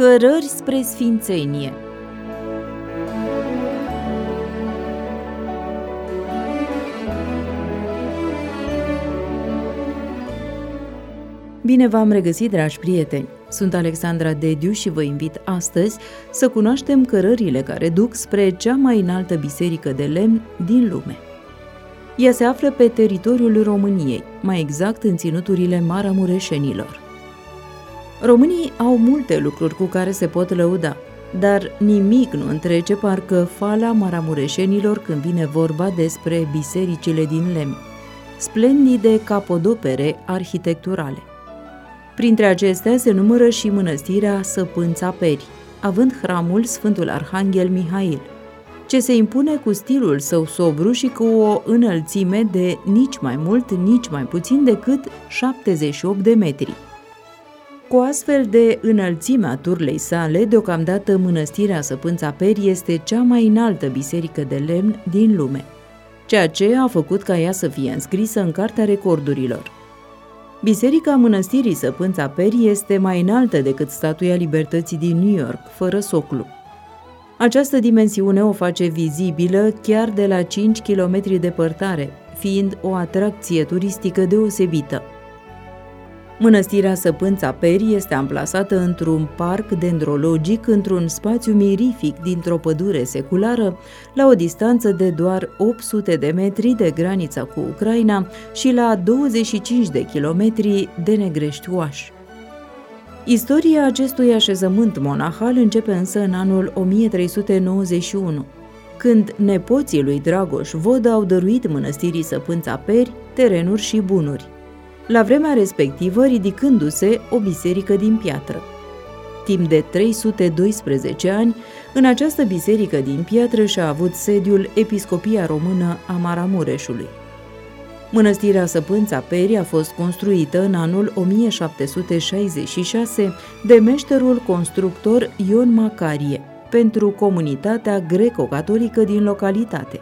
Cărări spre sfințenie. Bine v-am regăsit, dragi prieteni! Sunt Alexandra Dediu și vă invit astăzi să cunoaștem cărările care duc spre cea mai înaltă biserică de lemn din lume. Ea se află pe teritoriul României, mai exact în ținuturile maramureșenilor. Românii au multe lucruri cu care se pot lăuda, dar nimic nu întrece parcă fala maramureșenilor când vine vorba despre bisericile din lemn, splendide capodopere arhitecturale. Printre acestea se numără și mănăstirea Săpânța Peri, având hramul Sfântul Arhanghel Mihail, ce se impune cu stilul său sobru și cu o înălțime de nici mai mult, nici mai puțin decât 78 de metri. Cu astfel de înălțime a turlei sale, deocamdată mănăstirea Săpânța Peri este cea mai înaltă biserică de lemn din lume, ceea ce a făcut ca ea să fie înscrisă în Cartea Recordurilor. Biserica mănăstirii Săpânța Peri este mai înaltă decât Statuia Libertății din New York, fără soclu. Această dimensiune o face vizibilă chiar de la 5 km departare, fiind o atracție turistică deosebită. Mănăstirea Săpânța Peri este amplasată într-un parc dendrologic, într-un spațiu mirific dintr-o pădure seculară, la o distanță de doar 800 de metri de granița cu Ucraina și la 25 de kilometri de Negrești-Oaș. Istoria acestui așezământ monahal începe însă în anul 1391, când nepoții lui Dragoș Vodă au dăruit mănăstirii Săpânța Peri terenuri și bunuri, la vremea respectivă ridicându-se o biserică din piatră. Timp de 312 ani, în această biserică din piatră și-a avut sediul Episcopia Română a Maramureșului. Mănăstirea Săpânța Peri a fost construită în anul 1766 de meșterul constructor Ion Macarie pentru comunitatea greco-catolică din localitate.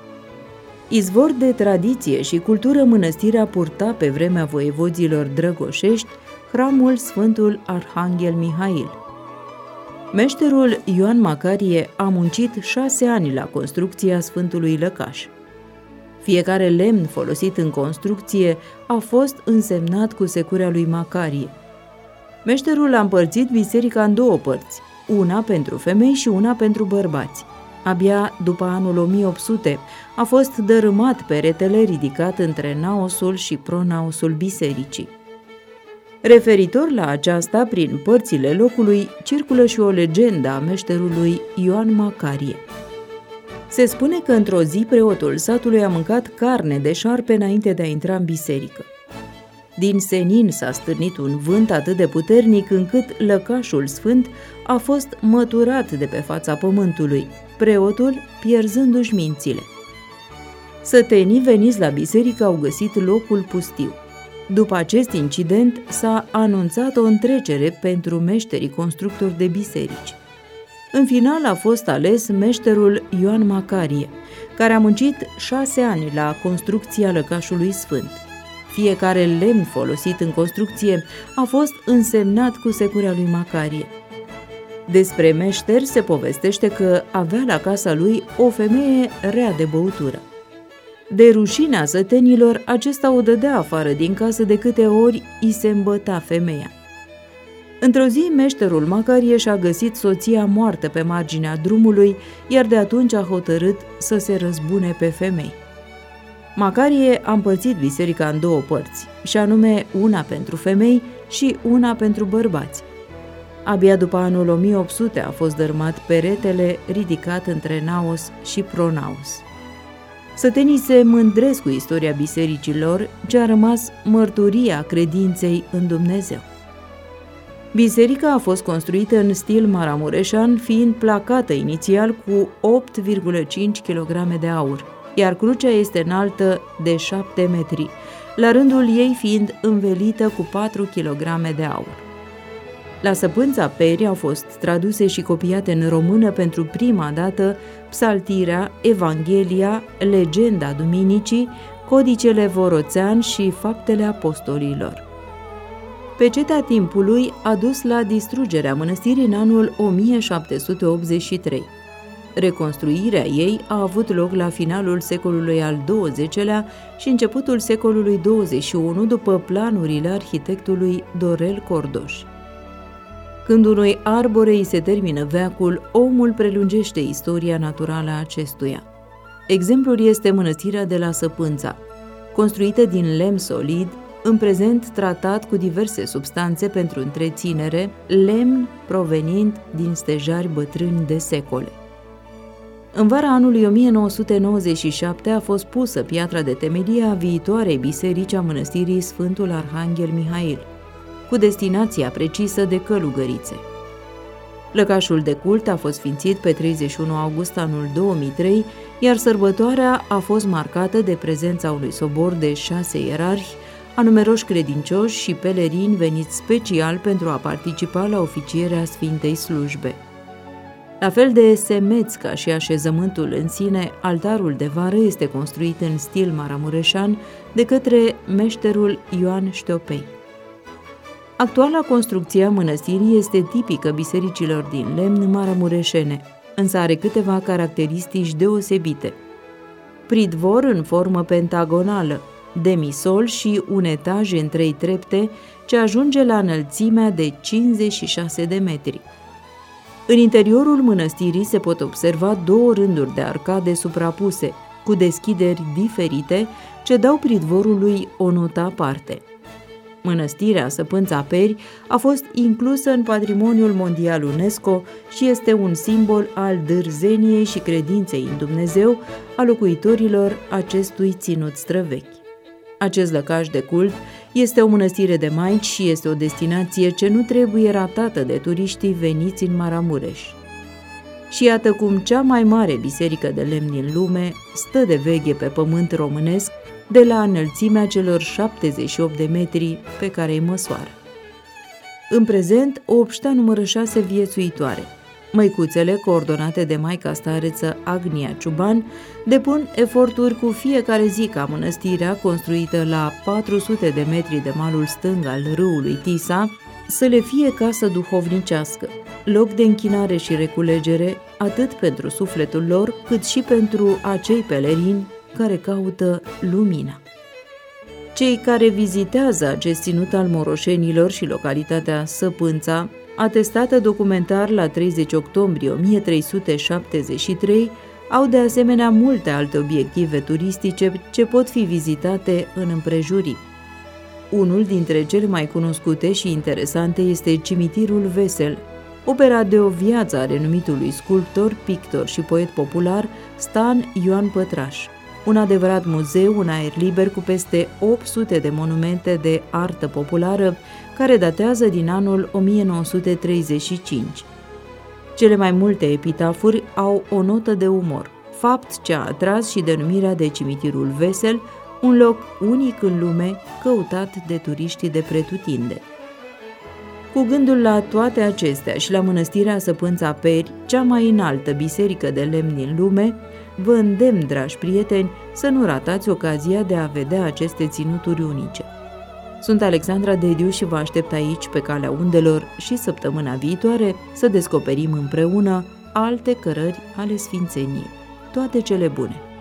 Izvor de tradiție și cultură, mănăstirea purta pe vremea voievodzilor drăgoșești hramul Sfântul Arhanghel Mihail. Meșterul Ioan Macarie a muncit 6 ani la construcția Sfântului Lăcaș. Fiecare lemn folosit în construcție a fost însemnat cu securea lui Macarie. Meșterul a împărțit biserica în două părți, una pentru femei și una pentru bărbați. Abia după anul 1800 a fost dărâmat peretele ridicat între naosul și pronaosul bisericii. Referitor la aceasta, prin părțile locului, circulă și o legendă a meșterului Ioan Macarie. Se spune că într-o zi preotul satului a mâncat carne de șarpe înainte de a intra în biserică. Din senin s-a stârnit un vânt atât de puternic încât lăcașul sfânt a fost măturat de pe fața pământului, preotul pierzându-și mințile. Sătenii veniți la biserică au găsit locul pustiu. După acest incident s-a anunțat o întrecere pentru meșterii constructori de biserici. În final a fost ales meșterul Ioan Macarie, care a muncit 6 ani la construcția lăcașului sfânt. Fiecare lemn folosit în construcție a fost însemnat cu securea lui Macarie. Despre meșter se povestește că avea la casa lui o femeie rea de băutură. De rușinea sătenilor, acesta o dădea afară din casă de câte ori îi se îmbăta femeia. Într-o zi, meșterul Macarie și-a găsit soția moartă pe marginea drumului, iar de atunci a hotărât să se răzbune pe femei. Macarie a împărțit biserica în două părți, și anume una pentru femei și una pentru bărbați. Abia după anul 1800 a fost dărâmat peretele ridicat între naos și pronaos. Sătenii se mândresc cu istoria bisericilor, ce a rămas mărturia credinței în Dumnezeu. Biserica a fost construită în stil maramureșan, fiind placată inițial cu 8,5 kg de aur, iar crucea este înaltă de 7 metri, la rândul ei fiind învelită cu 4 kg de aur. La Săpânța Peri au fost traduse și copiate în română pentru prima dată Psaltirea, Evanghelia, Legenda Duminicii, Codicele Voroțean și Faptele Apostolilor. Pecetea timpului a dus la distrugerea mănăstirii în anul 1783. Reconstruirea ei a avut loc la finalul secolului al XX-lea și începutul secolului 21 după planurile arhitectului Dorel Cordoș. Când unui arbore îi se termină veacul, omul prelungește istoria naturală a acestuia. Exemplul este mănăstirea de la Săpânța, construită din lemn solid, în prezent tratat cu diverse substanțe pentru întreținere, lemn provenind din stejari bătrâni de secole. În vara anului 1997 a fost pusă piatra de temelie a viitoarei biserici a mănăstirii Sfântul Arhanghel Mihail, cu destinația precisă de Călugărițe. Lăcașul de cult a fost sfințit pe 31 august anul 2003, iar sărbătoarea a fost marcată de prezența unui sobor de 6 ierarhi, a numeroși credincioși și pelerini veniți special pentru a participa la oficierea Sfintei Slujbe. La fel de semeț ca și așezământul în sine, altarul de vară este construit în stil maramureșan de către meșterul Ioan Șteopei. Actuala construcție a mănăstirii este tipică bisericilor din lemn maramureșene, însă are câteva caracteristici deosebite. Pridvor în formă pentagonală, demisol și un etaj în 3 trepte ce ajunge la înălțimea de 56 de metri. În interiorul mănăstirii se pot observa 2 rânduri de arcade suprapuse, cu deschideri diferite, ce dau pridvorului o notă aparte. Mănăstirea Săpânța Peri a fost inclusă în Patrimoniul Mondial UNESCO și este un simbol al dârzeniei și credinței în Dumnezeu a locuitorilor acestui ținut străvechi. Acest lăcaș de cult este o mănăstire de maici și este o destinație ce nu trebuie ratată de turiștii veniți în Maramureș. Și iată cum cea mai mare biserică de lemn din lume stă de veche pe pământ românesc, de la înălțimea celor 78 de metri pe care îi măsoară. În prezent, o obștea numără 6 viețuitoare. Măicuțele, coordonate de maica stareță Agnia Ciuban, depun eforturi cu fiecare zi ca mănăstirea, construită la 400 de metri de malul stâng al râului Tisa, să le fie casă duhovnicească, loc de închinare și reculegere, atât pentru sufletul lor, cât și pentru acei pelerini care caută lumina. Cei care vizitează acest ținut al moroșenilor și localitatea Săpânța, atestată documentar la 30 octombrie 1373, au de asemenea multe alte obiective turistice ce pot fi vizitate în împrejurim. Unul dintre cele mai cunoscute și interesante este Cimitirul Vesel, opera de o viață a renumitului sculptor, pictor și poet popular Stan Ioan Pătraș. Un adevărat muzeu în aer liber cu peste 800 de monumente de artă populară care datează din anul 1935. Cele mai multe epitafuri au o notă de umor, fapt ce a atras și denumirea de Cimitirul Vesel, un loc unic în lume căutat de turiștii de pretutindeni. Cu gândul la toate acestea și la mănăstirea Săpânța Peri, cea mai înaltă biserică de lemn din lume, vă îndemn, dragi prieteni, să nu ratați ocazia de a vedea aceste ținuturi unice. Sunt Alexandra Dediu și vă aștept aici, pe calea undelor, și săptămâna viitoare să descoperim împreună alte cărări ale sfințeniei. Toate cele bune!